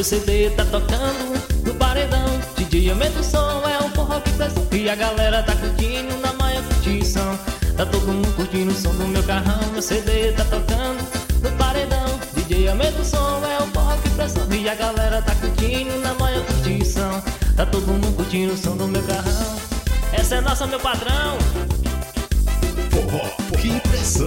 meu CD tá tocando no paredão. DJ aumenta o som, é um forró que pressão. E a galera tá curtindo na maior curtição. Tá todo mundo curtindo o som do meu carrão. Meu CD tá tocando no paredão. DJ aumenta o som, é um forró que pressão. E a galera tá curtindo na maior curtição. Tá todo mundo curtindo o som do meu carrão. Essa é nossa, meu padrão. Forró, que impressão.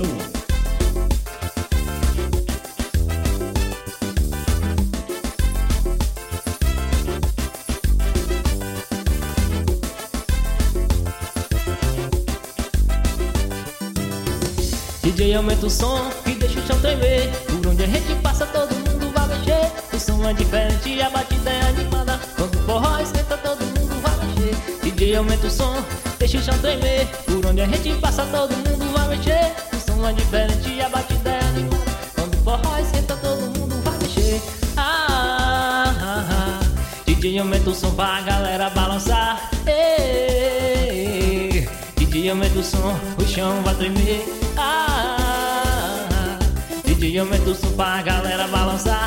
DJ aumenta o som e deixa o chão tremer. Por onde a gente passa todo mundo vai mexer. O som é diferente e a batida é animada. Quando o forró esquenta todo mundo vai mexer. DJ aumenta o som, deixa o chão tremer. Por onde a gente passa todo mundo vai mexer. O som é diferente e a batida é animada. Quando o forró esquenta todo mundo vai mexer. DJ aumenta o som pra galera balançar. DJ aumenta o som, o chão vai tremer. DJ aumenta o som pra galera balançar.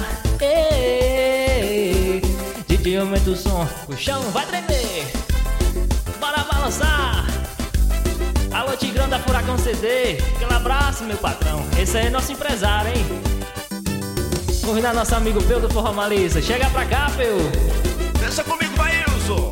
DJ aumenta o som, o chão vai tremer. Bora balançar. Alô Tigrão da Furacão CD, aquele abraço meu patrão. Esse aí é nosso empresário, hein? Convidar nosso amigo Peu do Forró Malícia. Chega pra cá, Peu. Dança comigo, Vailson.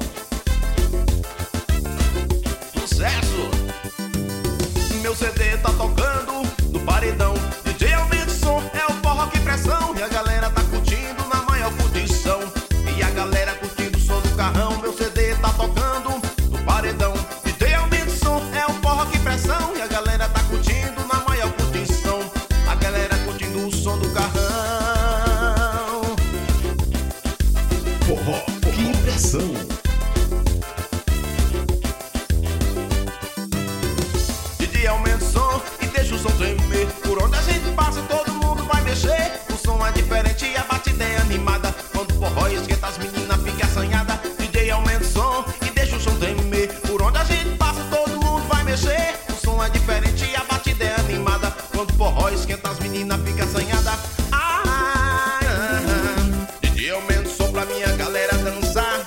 Sucesso. Meu CD tá tocando no paredão. DJ aumenta o som, é o forró que pressão. E a galera tá curtindo na maior curtição. E a galera curtindo o som do carrão. Meu CD tá tocando no paredão. DJ aumenta o som, é o forró que pressão. E a galera tá curtindo na maior curtição. A galera curtindo o som do carrão. Forró, que impressão. DJ aumenta o som e deixa o som tremer. Por onde a gente passa todo mundo vai mexer. O som é diferente e a batida é animada. Quando o forró esquenta as meninas ficam assanhadas. DJ aumenta o som e deixa o som tremer. Por onde a gente passa todo mundo vai mexer. O som é diferente e a batida é animada. Quando o forró esquenta as meninas ficam assanhadas. DJ aumenta o som pra minha galera dançar.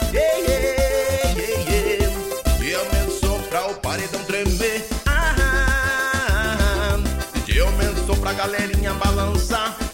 DJ aumenta o som pra o paredão tremer. DJ aumenta o som pra galerinha balançar.